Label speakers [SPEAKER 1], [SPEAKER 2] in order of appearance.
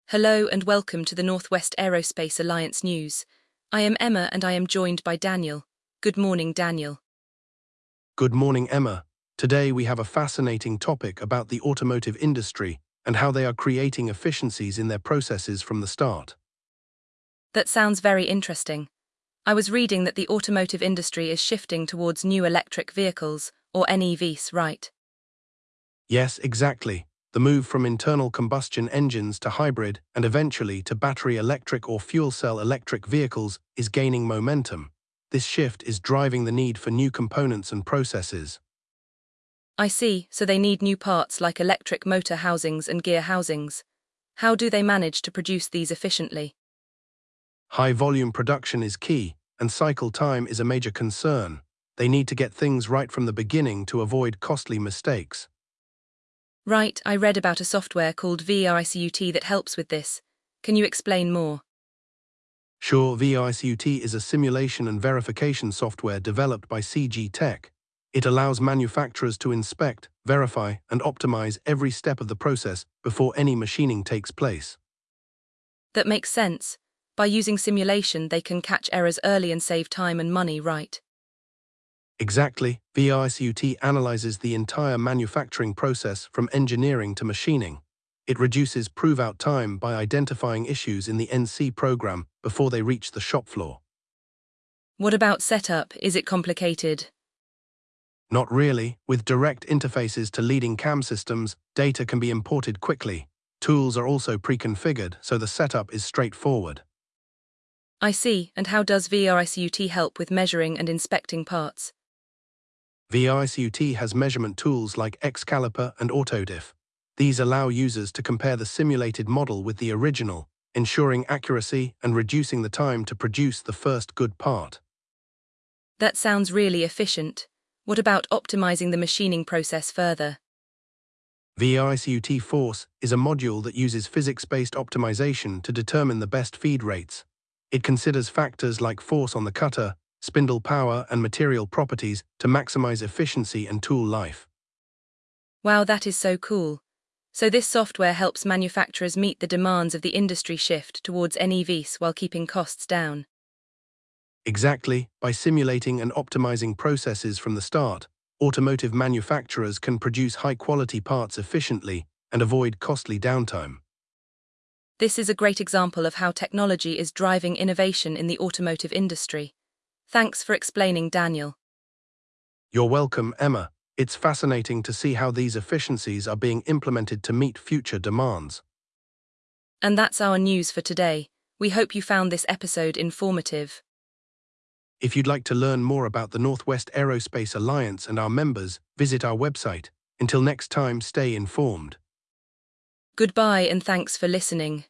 [SPEAKER 1] Hello and welcome to the Northwest Aerospace Alliance News. I am Emma and I am joined by Daniel. Good morning, Daniel.
[SPEAKER 2] Good morning, Emma. Today we have a fascinating topic about the automotive industry and how they are creating efficiencies in their processes from the start.
[SPEAKER 1] That sounds very interesting. I was reading that the automotive industry is shifting towards new electric vehicles, or NEVs, right?
[SPEAKER 2] Yes, exactly. The move from internal combustion engines to hybrid and eventually to battery electric or fuel cell electric vehicles is gaining momentum. This shift is driving the need for new components and processes.
[SPEAKER 1] I see, so they need new parts like electric motor housings and gear housings. How do they manage to produce these efficiently?
[SPEAKER 2] High-volume production is key, and cycle time is a major concern. They need to get things right from the beginning to avoid costly mistakes.
[SPEAKER 1] Right, I read about a software called VRICUT that helps with this. Can you explain more?
[SPEAKER 2] Sure, VRICUT is a simulation and verification software developed by CG Tech. It allows manufacturers to inspect, verify, and optimize every step of the process before any machining takes place.
[SPEAKER 1] That makes sense. By using simulation, they can catch errors early and save time and money, right?
[SPEAKER 2] Exactly, VRICUT analyzes the entire manufacturing process from engineering to machining. It reduces prove-out time by identifying issues in the NC program before they reach the shop floor.
[SPEAKER 1] What about setup? Is it complicated?
[SPEAKER 2] Not really. With direct interfaces to leading CAM systems, data can be imported quickly. Tools are also pre-configured, so the setup is straightforward.
[SPEAKER 1] I see, and how does VRICUT help with measuring and inspecting parts?
[SPEAKER 2] VRICUT has measurement tools like Excaliper and Autodiff. These allow users to compare the simulated model with the original, ensuring accuracy and reducing the time to produce the first good part.
[SPEAKER 1] That sounds really efficient. What about optimizing the machining process further?
[SPEAKER 2] VRICUT Force is a module that uses physics-based optimization to determine the best feed rates. It considers factors like force on the cutter, spindle power, and material properties to maximize efficiency and tool life.
[SPEAKER 1] Wow, that is so cool. So this software helps manufacturers meet the demands of the industry shift towards NEVs while keeping costs down.
[SPEAKER 2] Exactly, by simulating and optimizing processes from the start, automotive manufacturers can produce high-quality parts efficiently and avoid costly downtime.
[SPEAKER 1] This is a great example of how technology is driving innovation in the automotive industry. Thanks for explaining, Daniel.
[SPEAKER 2] You're welcome, Emma. It's fascinating to see how these efficiencies are being implemented to meet future demands.
[SPEAKER 1] And that's our news for today. We hope you found this episode informative.
[SPEAKER 2] If you'd like to learn more about the Northwest Aerospace Alliance and our members, visit our website. Until next time, stay informed.
[SPEAKER 1] Goodbye and thanks for listening.